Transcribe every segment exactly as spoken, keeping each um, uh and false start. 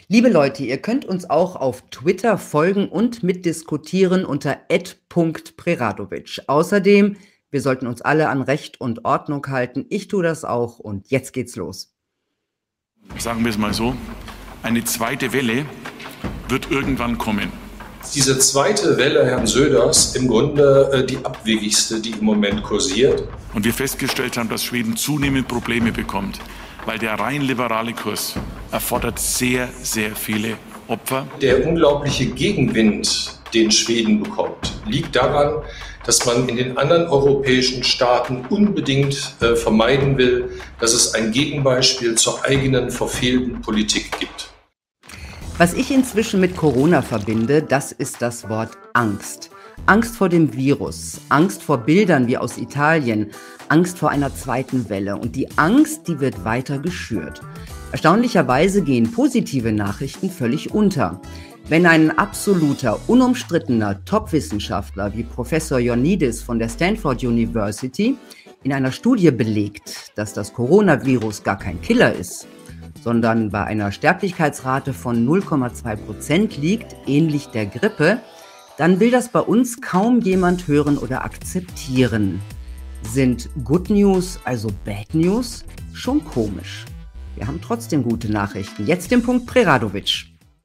Liebe Leute, ihr könnt uns auch auf Twitter folgen und mitdiskutieren unter at punkt preradovic. Außerdem, wir sollten uns alle an Recht und Ordnung halten. Ich tue das auch und jetzt geht's los. Sagen wir es mal so, eine zweite Welle wird irgendwann kommen. Diese zweite Welle Herrn Söders im Grunde äh, die abwegigste, die im Moment kursiert. Und wir festgestellt haben, dass Schweden zunehmend Probleme bekommt, weil der rein liberale Kurs erfordert sehr, sehr viele Opfer. Der unglaubliche Gegenwind, den Schweden bekommt, liegt daran, dass man in den anderen europäischen Staaten unbedingt äh, vermeiden will, dass es ein Gegenbeispiel zur eigenen verfehlten Politik gibt. Was ich inzwischen mit Corona verbinde, das ist das Wort Angst. Angst vor dem Virus, Angst vor Bildern wie aus Italien, Angst vor einer zweiten Welle. Und die Angst, die wird weiter geschürt. Erstaunlicherweise gehen positive Nachrichten völlig unter. Wenn ein absoluter, unumstrittener Top-Wissenschaftler wie Professor Ioannidis von der Stanford University in einer Studie belegt, dass das Coronavirus gar kein Killer ist, sondern bei einer Sterblichkeitsrate von null Komma zwei Prozent liegt, ähnlich der Grippe, dann will das bei uns kaum jemand hören oder akzeptieren. Sind Good News also Bad News? Schon komisch. Wir haben trotzdem gute Nachrichten. Jetzt den Punkt Preradovic.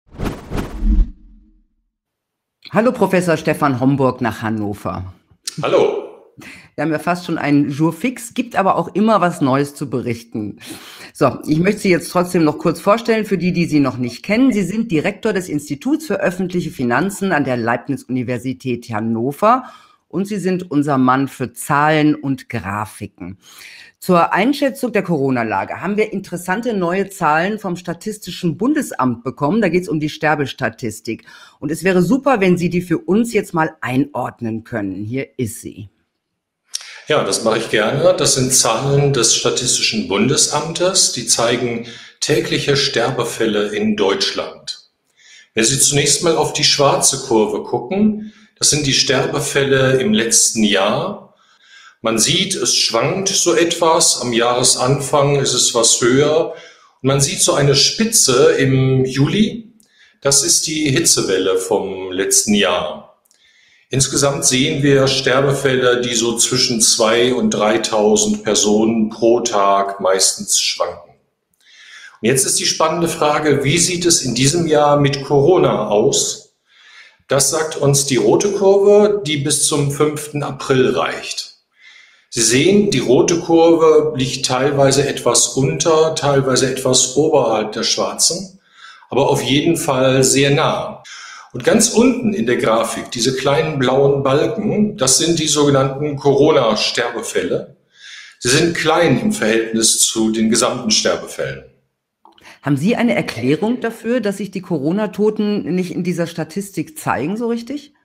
Hallo Professor Stefan Homburg nach Hannover. Hallo. Wir haben ja fast schon einen Jour fix, gibt aber auch immer was Neues zu berichten. So, ich möchte Sie jetzt trotzdem noch kurz vorstellen, für die, die Sie noch nicht kennen. Sie sind Direktor des Instituts für öffentliche Finanzen an der Leibniz-Universität Hannover und Sie sind unser Mann für Zahlen und Grafiken. Zur Einschätzung der Corona-Lage haben wir interessante neue Zahlen vom Statistischen Bundesamt bekommen. Da geht es um die Sterbestatistik. Und es wäre super, wenn Sie die für uns jetzt mal einordnen können. Hier ist sie. Ja, das mache ich gerne. Das sind Zahlen des Statistischen Bundesamtes, die zeigen tägliche Sterbefälle in Deutschland. Wenn Sie zunächst mal auf die schwarze Kurve gucken, das sind die Sterbefälle im letzten Jahr. Man sieht, es schwankt so etwas. Am Jahresanfang ist es was höher. Und man sieht so eine Spitze im Juli. Das ist die Hitzewelle vom letzten Jahr. Insgesamt sehen wir Sterbefälle, die so zwischen zweitausend und dreitausend Personen pro Tag meistens schwanken. Und jetzt ist die spannende Frage, wie sieht es in diesem Jahr mit Corona aus? Das sagt uns die rote Kurve, die bis zum fünften April reicht. Sie sehen, die rote Kurve liegt teilweise etwas unter, teilweise etwas oberhalb der schwarzen, aber auf jeden Fall sehr nah. Und ganz unten in der Grafik, diese kleinen blauen Balken, das sind die sogenannten Corona-Sterbefälle. Sie sind klein im Verhältnis zu den gesamten Sterbefällen. Haben Sie eine Erklärung dafür, dass sich die Corona-Toten nicht in dieser Statistik zeigen, so richtig?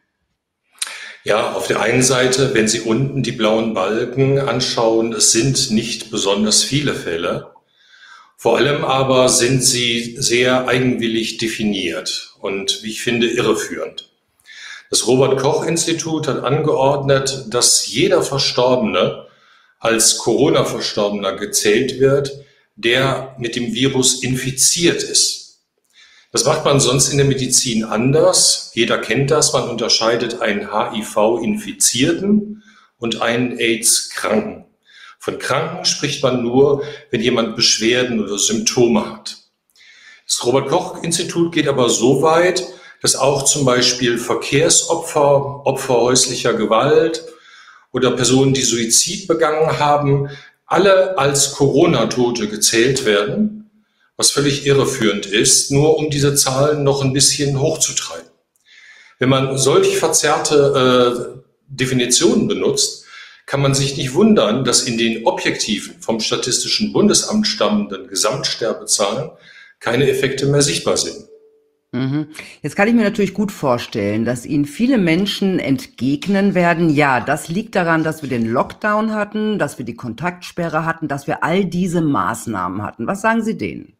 Ja, auf der einen Seite, wenn Sie unten die blauen Balken anschauen, es sind nicht besonders viele Fälle. Vor allem aber sind sie sehr eigenwillig definiert und, wie ich finde, irreführend. Das Robert-Koch-Institut hat angeordnet, dass jeder Verstorbene als Corona-Verstorbener gezählt wird, der mit dem Virus infiziert ist. Das macht man sonst in der Medizin anders. Jeder kennt das. Man unterscheidet einen H I V-Infizierten und einen AIDS-Kranken. Von Kranken spricht man nur, wenn jemand Beschwerden oder Symptome hat. Das Robert-Koch-Institut geht aber so weit, dass auch zum Beispiel Verkehrsopfer, Opfer häuslicher Gewalt oder Personen, die Suizid begangen haben, alle als Corona-Tote gezählt werden, was völlig irreführend ist, nur um diese Zahlen noch ein bisschen hochzutreiben. Wenn man solch verzerrte äh, Definitionen benutzt, kann man sich nicht wundern, dass in den objektiven, vom Statistischen Bundesamt stammenden Gesamtsterbezahlen keine Effekte mehr sichtbar sind. Mhm. Jetzt kann ich mir natürlich gut vorstellen, dass Ihnen viele Menschen entgegnen werden, ja, das liegt daran, dass wir den Lockdown hatten, dass wir die Kontaktsperre hatten, dass wir all diese Maßnahmen hatten. Was sagen Sie denen?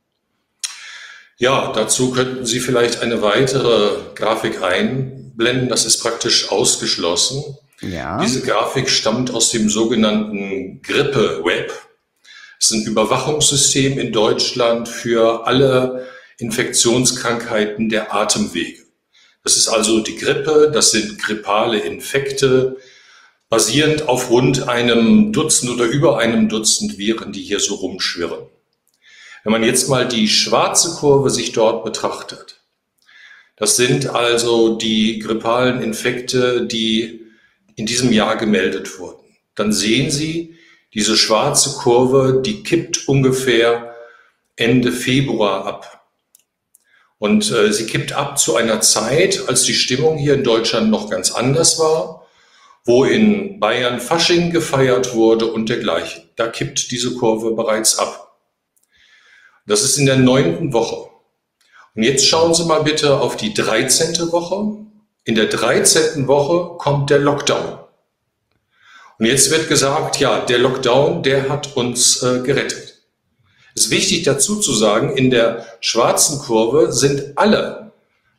Ja, dazu könnten Sie vielleicht eine weitere Grafik einblenden. Das ist praktisch ausgeschlossen. Ja. Diese Grafik stammt aus dem sogenannten Grippe-Web. Es ist ein Überwachungssystem in Deutschland für alle Infektionskrankheiten der Atemwege. Das ist also die Grippe, das sind grippale Infekte, basierend auf rund einem Dutzend oder über einem Dutzend Viren, die hier so rumschwirren. Wenn man jetzt mal die schwarze Kurve sich dort betrachtet, das sind also die grippalen Infekte, die in diesem Jahr gemeldet wurden. Dann sehen Sie, diese schwarze Kurve, die kippt ungefähr Ende Februar ab. Und äh, sie kippt ab zu einer Zeit, als die Stimmung hier in Deutschland noch ganz anders war, wo in Bayern Fasching gefeiert wurde und dergleichen. Da kippt diese Kurve bereits ab. Das ist in der neunten Woche. Und jetzt schauen Sie mal bitte auf die dreizehnte Woche. In der dreizehnten Woche kommt der Lockdown. Und jetzt wird gesagt, ja, der Lockdown, der hat uns äh, gerettet. Es ist wichtig dazu zu sagen, in der schwarzen Kurve sind alle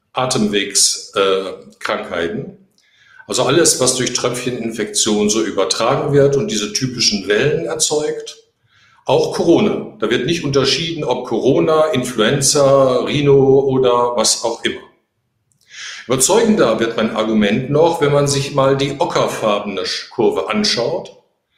Atemwegskrankheiten, äh, also alles, was durch Tröpfcheninfektion so übertragen wird und diese typischen Wellen erzeugt. Auch Corona. Da wird nicht unterschieden, ob Corona, Influenza, Rhino oder was auch immer. Überzeugender wird mein Argument noch, wenn man sich mal die ockerfarbene Kurve anschaut,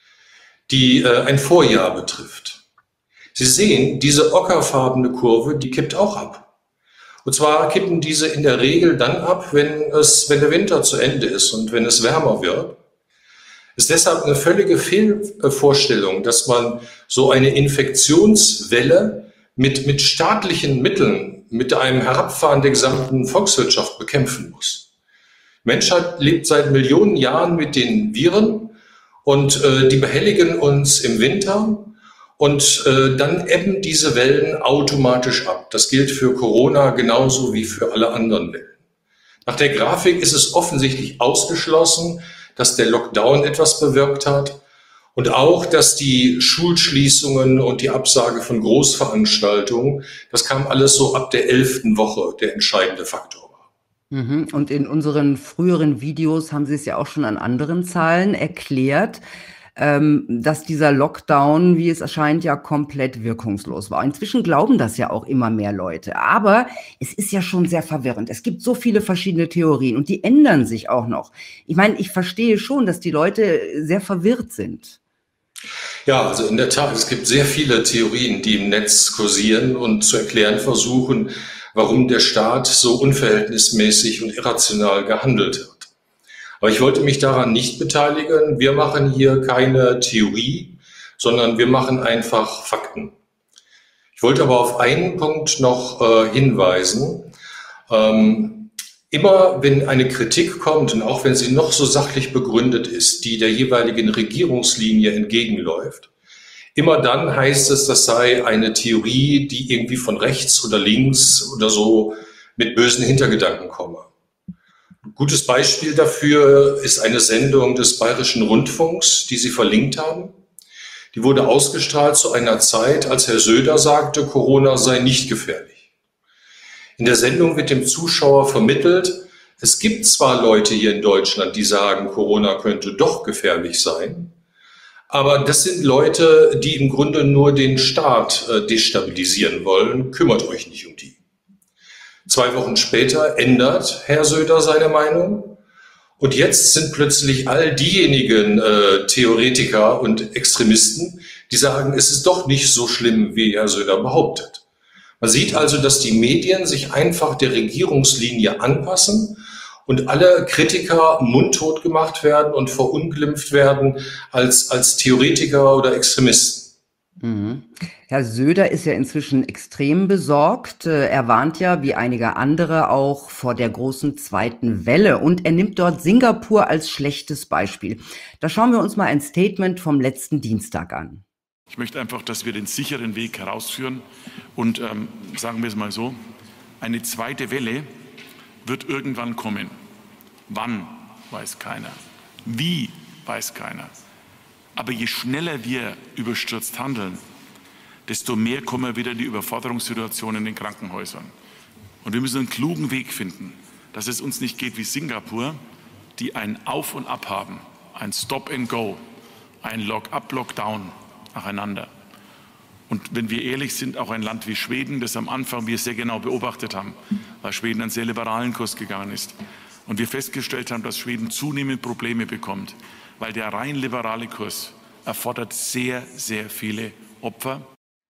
die äh, ein Vorjahr betrifft. Sie sehen, diese ockerfarbene Kurve, die kippt auch ab. Und zwar kippen diese in der Regel dann ab, wenn es, wenn der Winter zu Ende ist und wenn es wärmer wird. Es ist deshalb eine völlige Fehlvorstellung, dass man so eine Infektionswelle mit, mit staatlichen Mitteln, mit einem Herabfahren der gesamten Volkswirtschaft bekämpfen muss. Die Menschheit lebt seit Millionen Jahren mit den Viren und äh, die behelligen uns im Winter. Und äh, dann ebben diese Wellen automatisch ab. Das gilt für Corona genauso wie für alle anderen Wellen. Nach der Grafik ist es offensichtlich ausgeschlossen, dass der Lockdown etwas bewirkt hat und auch, dass die Schulschließungen und die Absage von Großveranstaltungen, das kam alles so ab der elften Woche, der entscheidende Faktor war. Mhm. Und in unseren früheren Videos haben Sie es ja auch schon an anderen Zahlen erklärt, dass dieser Lockdown, wie es erscheint, ja komplett wirkungslos war. Inzwischen glauben das ja auch immer mehr Leute. Aber es ist ja schon sehr verwirrend. Es gibt so viele verschiedene Theorien und die ändern sich auch noch. Ich meine, ich verstehe schon, dass die Leute sehr verwirrt sind. Ja, also in der Tat, es gibt sehr viele Theorien, die im Netz kursieren und zu erklären versuchen, warum der Staat so unverhältnismäßig und irrational gehandelt hat. Aber ich wollte mich daran nicht beteiligen. Wir machen hier keine Theorie, sondern wir machen einfach Fakten. Ich wollte aber auf einen Punkt noch äh, hinweisen. Ähm, immer wenn eine Kritik kommt, und auch wenn sie noch so sachlich begründet ist, die der jeweiligen Regierungslinie entgegenläuft, immer dann heißt es, das sei eine Theorie, die irgendwie von rechts oder links oder so mit bösen Hintergedanken komme. Ein gutes Beispiel dafür ist eine Sendung des Bayerischen Rundfunks, die Sie verlinkt haben. Die wurde ausgestrahlt zu einer Zeit, als Herr Söder sagte, Corona sei nicht gefährlich. In der Sendung wird dem Zuschauer vermittelt, es gibt zwar Leute hier in Deutschland, die sagen, Corona könnte doch gefährlich sein, aber das sind Leute, die im Grunde nur den Staat äh, destabilisieren wollen. Kümmert euch nicht um die. Zwei Wochen später ändert Herr Söder seine Meinung und jetzt sind plötzlich all diejenigen äh, Theoretiker und Extremisten, die sagen, es ist doch nicht so schlimm, wie Herr Söder behauptet. Man sieht also, dass die Medien sich einfach der Regierungslinie anpassen und alle Kritiker mundtot gemacht werden und verunglimpft werden als, als Theoretiker oder Extremisten. Mhm. Herr Söder ist ja inzwischen extrem besorgt. Er warnt ja, wie einige andere auch, vor der großen zweiten Welle. Und er nimmt dort Singapur als schlechtes Beispiel. Da schauen wir uns mal ein Statement vom letzten Dienstag an. Ich möchte einfach, dass wir den sicheren Weg herausführen. Und ähm, sagen wir es mal so, eine zweite Welle wird irgendwann kommen. Wann, weiß keiner. Wie, weiß keiner. Aber je schneller wir überstürzt handeln, desto mehr kommen wir wieder in die Überforderungssituation in den Krankenhäusern. Und wir müssen einen klugen Weg finden, dass es uns nicht geht wie Singapur, die ein Auf und Ab haben, ein Stop and Go, ein Lock-up, Lockdown nacheinander. Und wenn wir ehrlich sind, auch ein Land wie Schweden, das am Anfang wir sehr genau beobachtet haben, weil Schweden einen sehr liberalen Kurs gegangen ist. Und wir festgestellt haben, dass Schweden zunehmend Probleme bekommt, weil der rein liberale Kurs erfordert sehr, sehr viele Opfer.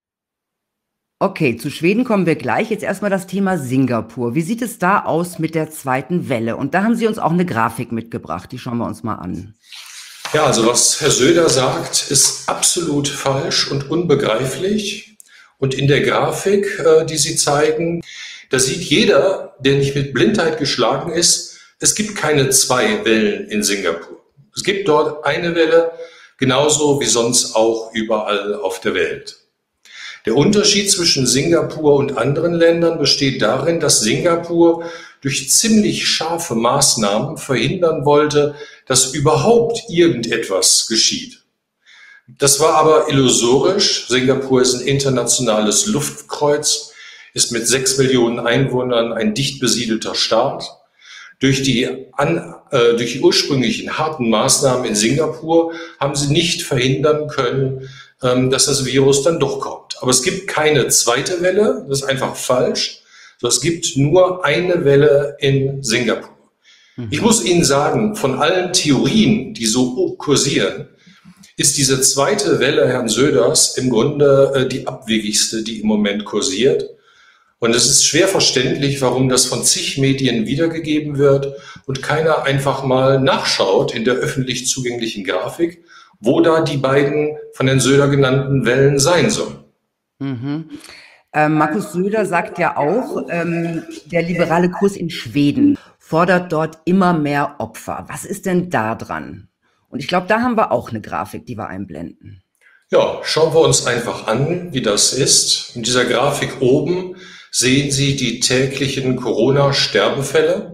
Okay, zu Schweden kommen wir gleich. Jetzt erstmal das Thema Singapur. Wie sieht es da aus mit der zweiten Welle? Und da haben Sie uns auch eine Grafik mitgebracht. Die schauen wir uns mal an. Ja, also was Herr Söder sagt, ist absolut falsch und unbegreiflich. Und in der Grafik, äh, die Sie zeigen, da sieht jeder, der nicht mit Blindheit geschlagen ist, es gibt keine zwei Wellen in Singapur. Es gibt dort eine Welle, genauso wie sonst auch überall auf der Welt. Der Unterschied zwischen Singapur und anderen Ländern besteht darin, dass Singapur durch ziemlich scharfe Maßnahmen verhindern wollte, dass überhaupt irgendetwas geschieht. Das war aber illusorisch. Singapur ist ein internationales Luftkreuz, ist mit sechs Millionen Einwohnern ein dicht besiedelter Staat. Durch die, an, äh, durch die ursprünglichen harten Maßnahmen in Singapur haben sie nicht verhindern können, ähm, dass das Virus dann doch kommt. Aber es gibt keine zweite Welle, das ist einfach falsch. So, es gibt nur eine Welle in Singapur. Mhm. Ich muss Ihnen sagen, von allen Theorien, die so kursieren, ist diese zweite Welle Herrn Söders im Grunde äh, die abwegigste, die im Moment kursiert. Und es ist schwer verständlich, warum das von zig Medien wiedergegeben wird und keiner einfach mal nachschaut in der öffentlich zugänglichen Grafik, wo da die beiden von Herrn Söder genannten Wellen sein sollen. Mhm. Ähm, Markus Söder sagt ja auch, ähm, der liberale Kurs in Schweden fordert dort immer mehr Opfer. Was ist denn da dran? Und ich glaube, da haben wir auch eine Grafik, die wir einblenden. Ja, schauen wir uns einfach an, wie das ist. In dieser Grafik oben sehen Sie die täglichen Corona-Sterbefälle.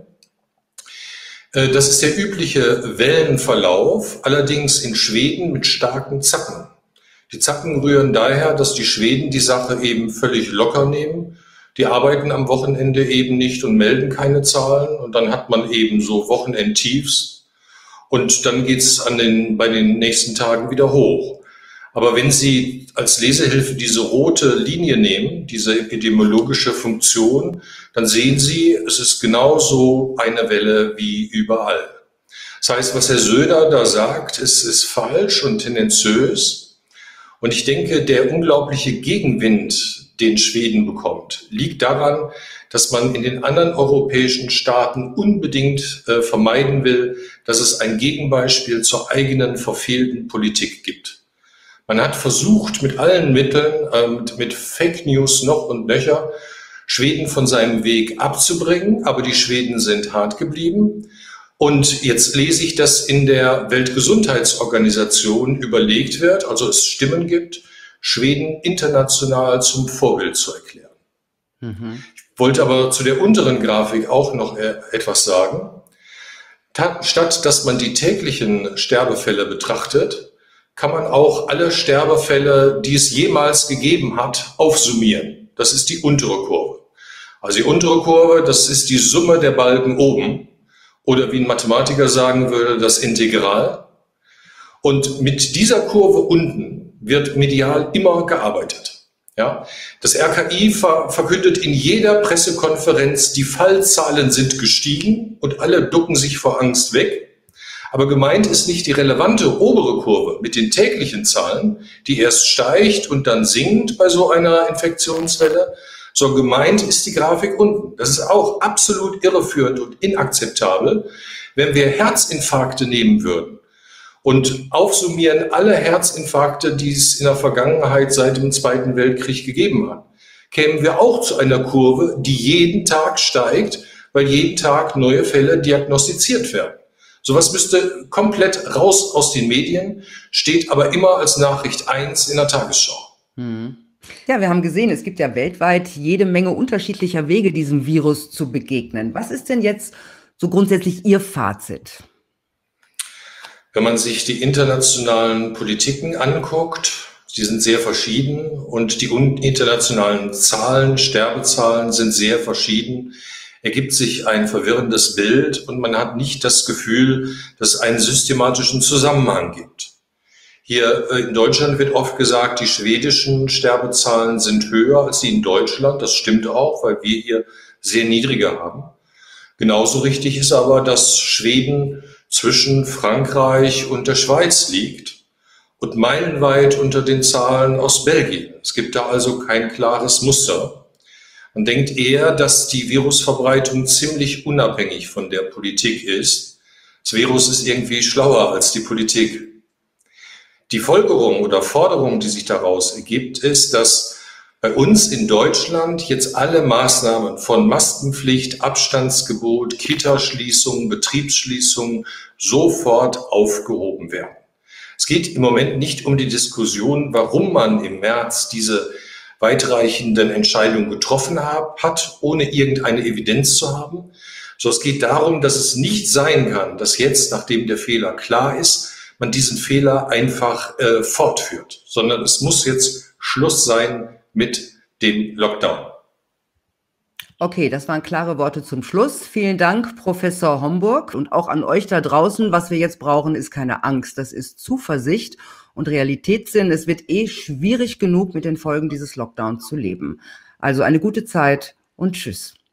Das ist der übliche Wellenverlauf, allerdings in Schweden mit starken Zacken. Die Zacken rühren daher, dass die Schweden die Sache eben völlig locker nehmen. Die arbeiten am Wochenende eben nicht und melden keine Zahlen. Und dann hat man eben so Wochenendtiefs. Und dann geht es an den, bei den nächsten Tagen wieder hoch. Aber wenn Sie als Lesehilfe diese rote Linie nehmen, diese epidemiologische Funktion, dann sehen Sie, es ist genauso eine Welle wie überall. Das heißt, was Herr Söder da sagt, ist, ist falsch und tendenziös. Und ich denke, der unglaubliche Gegenwind, den Schweden bekommt, liegt daran, dass man in den anderen europäischen Staaten unbedingt äh, vermeiden will, dass es ein Gegenbeispiel zur eigenen verfehlten Politik gibt. Man hat versucht, mit allen Mitteln, äh, mit, mit Fake News noch und nöcher, Schweden von seinem Weg abzubringen, aber die Schweden sind hart geblieben. Und jetzt lese ich, dass in der Weltgesundheitsorganisation überlegt wird, also es Stimmen gibt, Schweden international zum Vorbild zu erklären. Mhm. Ich wollte aber zu der unteren Grafik auch noch etwas sagen. Statt dass man die täglichen Sterbefälle betrachtet, kann man auch alle Sterbefälle, die es jemals gegeben hat, aufsummieren. Das ist die untere Kurve. Also die untere Kurve, das ist die Summe der Balken oben. Oder wie ein Mathematiker sagen würde, das Integral. Und mit dieser Kurve unten wird medial immer gearbeitet. Ja? Das R K I ver- verkündet in jeder Pressekonferenz, die Fallzahlen sind gestiegen und alle ducken sich vor Angst weg. Aber gemeint ist nicht die relevante obere Kurve mit den täglichen Zahlen, die erst steigt und dann sinkt bei so einer Infektionswelle, sondern gemeint ist die Grafik unten. Das ist auch absolut irreführend und inakzeptabel, wenn wir Herzinfarkte nehmen würden und aufsummieren alle Herzinfarkte, die es in der Vergangenheit seit dem Zweiten Weltkrieg gegeben hat, kämen wir auch zu einer Kurve, die jeden Tag steigt, weil jeden Tag neue Fälle diagnostiziert werden. Sowas müsste komplett raus aus den Medien, steht aber immer als Nachricht eins in der Tagesschau. Hm. Ja, wir haben gesehen, es gibt ja weltweit jede Menge unterschiedlicher Wege, diesem Virus zu begegnen. Was ist denn jetzt so grundsätzlich Ihr Fazit? Wenn man sich die internationalen Politiken anguckt, die sind sehr verschieden und die internationalen Zahlen, Sterbezahlen sind sehr verschieden, ergibt sich ein verwirrendes Bild und man hat nicht das Gefühl, dass es einen systematischen Zusammenhang gibt. Hier in Deutschland wird oft gesagt, die schwedischen Sterbezahlen sind höher als die in Deutschland. Das stimmt auch, weil wir hier sehr niedrige haben. Genauso richtig ist aber, dass Schweden zwischen Frankreich und der Schweiz liegt und meilenweit unter den Zahlen aus Belgien. Es gibt da also kein klares Muster. Man denkt eher, dass die Virusverbreitung ziemlich unabhängig von der Politik ist. Das Virus ist irgendwie schlauer als die Politik. Die Folgerung oder Forderung, die sich daraus ergibt, ist, dass bei uns in Deutschland jetzt alle Maßnahmen von Maskenpflicht, Abstandsgebot, Kitaschließung, Betriebsschließung sofort aufgehoben werden. Es geht im Moment nicht um die Diskussion, warum man im März diese weitreichenden Entscheidungen getroffen hat, ohne irgendeine Evidenz zu haben. So, es geht darum, dass es nicht sein kann, dass jetzt, nachdem der Fehler klar ist, man diesen Fehler einfach äh, fortführt, sondern es muss jetzt Schluss sein mit dem Lockdown. Okay, das waren klare Worte zum Schluss. Vielen Dank, Professor Homburg. Und auch an euch da draußen, was wir jetzt brauchen, ist keine Angst. Das ist Zuversicht und Realitätssinn. Es wird eh schwierig genug, mit den Folgen dieses Lockdowns zu leben. Also eine gute Zeit und tschüss.